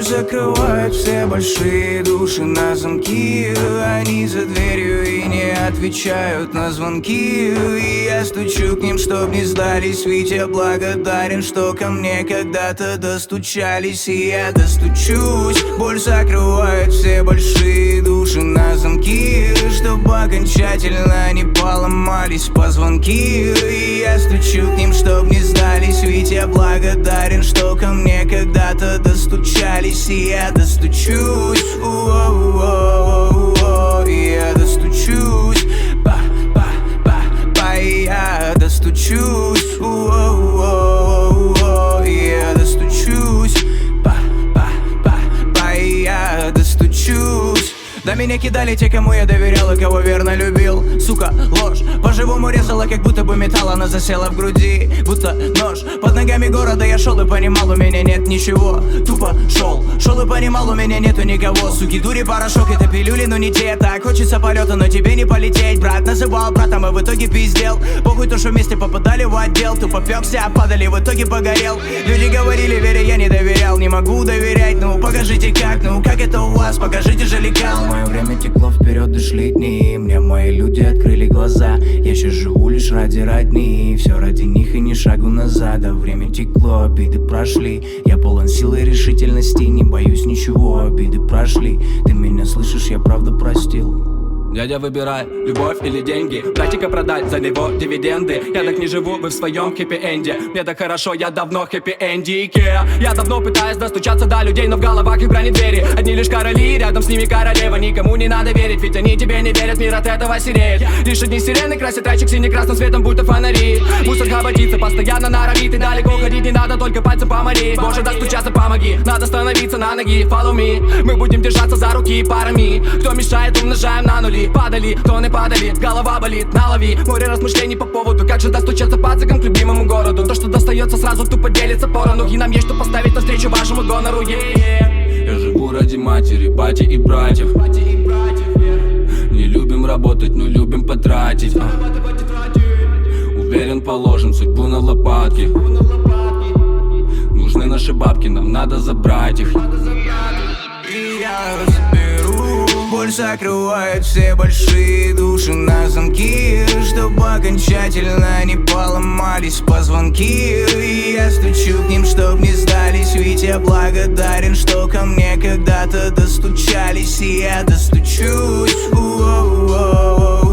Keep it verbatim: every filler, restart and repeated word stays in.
Боль закрывает все большие души на замки. Они за дверью и не отвечают на звонки. И я стучу к ним, чтоб не сдались. Ведь я благодарен, что ко мне когда-то достучались. И я достучусь. Боль закрывает все большие души на замки, чтобы окончательно не поломались позвонки. И я стучу к ним, чтоб не сдались. Ведь я благодарен, что ко мне когда-то достучались. И я достучусь. У-о-о-о-о-о. И я достучусь. Па-па-па-па. И я достучусь. У-о-о-о-о-о. И я достучусь. Па-па-па-па. И я достучусь. Да меня кидали те, кому я доверял и кого верно любил. Сука, ложь, по-живому резала, как будто бы металл, она засела в груди. Будто нож, под ногами города я шел и понимал, у меня нет ничего. Тупо шел, шел и понимал, у меня нету никого. Суки, дури, порошок, это пилюли, но не те. Так хочется полета, но тебе не полететь. Брат называл братом, и в итоге пиздел. Похуй то, что вместе попадали в отдел. Тупо пёкся, падали, в итоге погорел. Люди говорили, вере я не доверял. Не могу доверять, ну покажите как, ну как это у вас, покажите же лекал. Мое время текло вперед и шли дни. Мне мои люди открыли глаза. Я сейчас живу лишь ради родни. Все ради них и ни шагу назад. А время текло, обиды прошли. Я полон силы и решительности. Не боюсь ничего, обиды прошли. Ты меня слышишь, я правда простил. Дядя, выбирай, любовь или деньги. Братика продать, за него дивиденды. Я так не живу, вы в своем хэппи-энде. Мне так хорошо, я давно хэппи-эндике. Я давно пытаюсь достучаться до людей, но в головах их бронедвери. Одни лишь короли, рядом с ними королева. Никому не надо верить, ведь они тебе не верят. Мир от этого сереет. Лишь одни сирены красят райчик сине-красным светом, будто фонари. Мусор хоботится, постоянно норовит. И далеко ходить не надо, только пальцем помоли. Боже, достучаться помоги, надо становиться на ноги. Follow me, мы будем держаться за руки парами. Кто мешает, умножаем на нули. Падали, тоны падали, голова болит, налови. Море размышлений по поводу, как же достучаться пацикам к любимому городу. То, что достается сразу, тупо делится порону. И нам есть что поставить навстречу вашему гонору. Yeah. Я живу ради матери, бати и братьев. Не любим работать, но любим потратить. Уверен, положим судьбу на лопатки. Нужны наши бабки, нам надо забрать их. И я разберу. Боль закрывает все большие души на замки, чтобы окончательно не поломались позвонки. И я стучу к ним, чтоб не сдались. Ведь я благодарен, что ко мне когда-то достучались. И я достучусь. У-о-о-о-о.